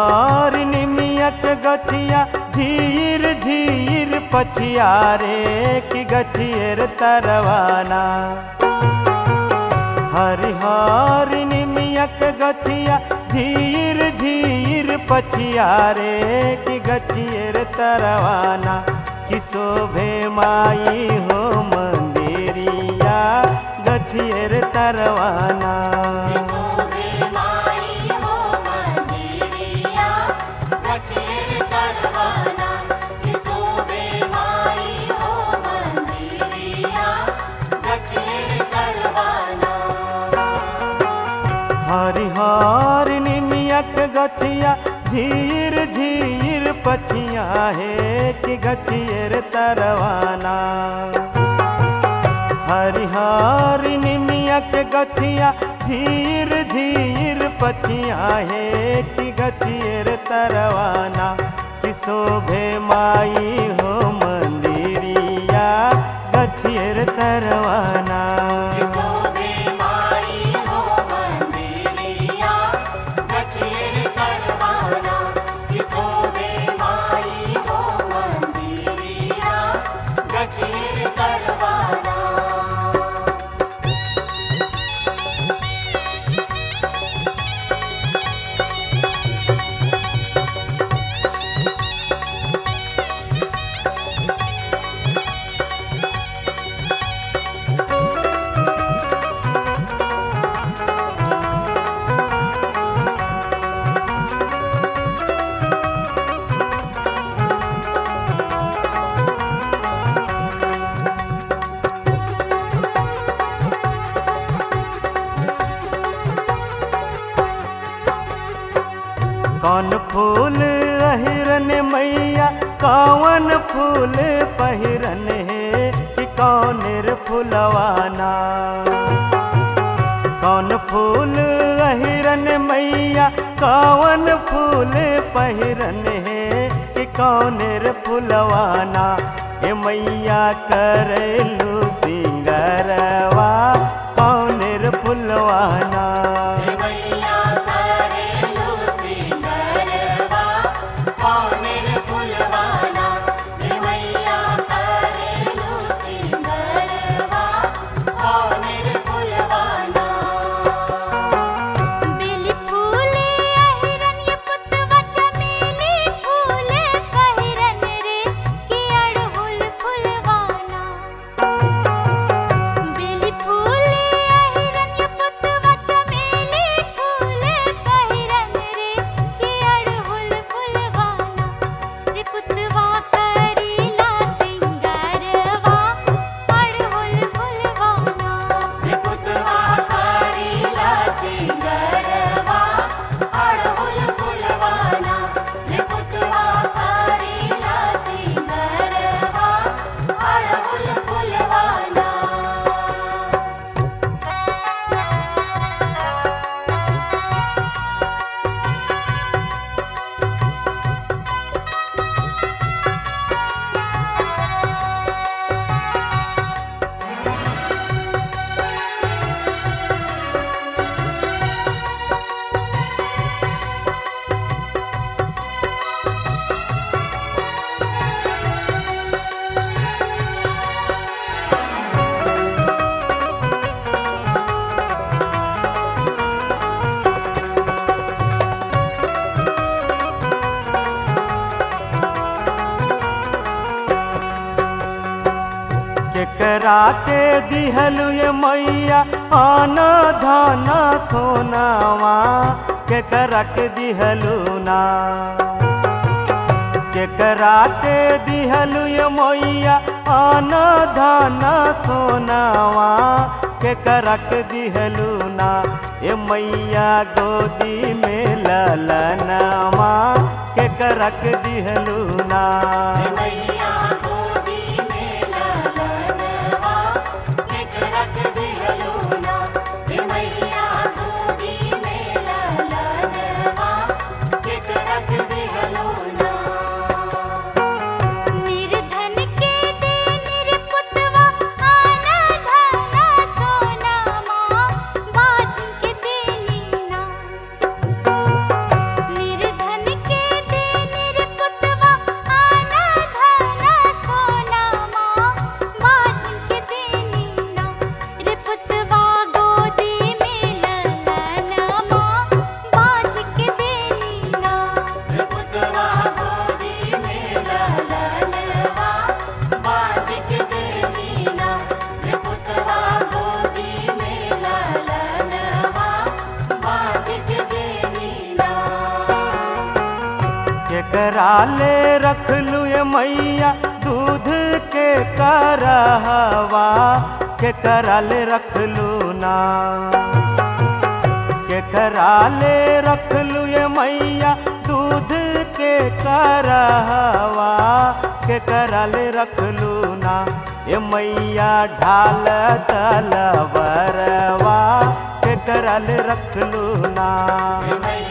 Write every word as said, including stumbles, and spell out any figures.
हर निमियक गछिया झीर झीर पछिया रे कि गछियर तरवाना। हरिहर निमियक गछिया झीर झीर पछिया रे कि गछियर तरवाना। कि शोभे माई हो मंदिरिया गछियर तरवाना। हरिहर निमियक गछिया झीर झीर पछिया है कि गछियर तरवाना। हरिहर निमियक गछिया झीर झीर पछिया है कि गछियर तरवाना। कि शोभे माई हो मंदिरिया गछियर तरवाना। कौन फूल अहिरन मैया कौन फूल पहिरन है कि कौनेर फुलवाना। कौन फूल अहिरन मैया कौन फूल पहिरन है कि कौनेर फुलवाना। ए मैया करेलू सिंगरवा कौनेर फुलवाना। केकरा के दिहलु ये मैया आना धाना सोनावा केकरा के दिहलु ना। केकरा के दिहलु ये मैया आना धाना सोनावा केकरा के दिहलु ना। ए मैया गोदी में ललनवा केकरा के दिहलु ना। निर्धन केकरा ले रखलू ये मैया दूध के करहवा केकरा ले रखलू ना केकरा ले रखलू ये मैया दूध के करहवा केकरा ले रखलू ना ये मैया ढाल तलवरवा केकरा ले रखलू ना।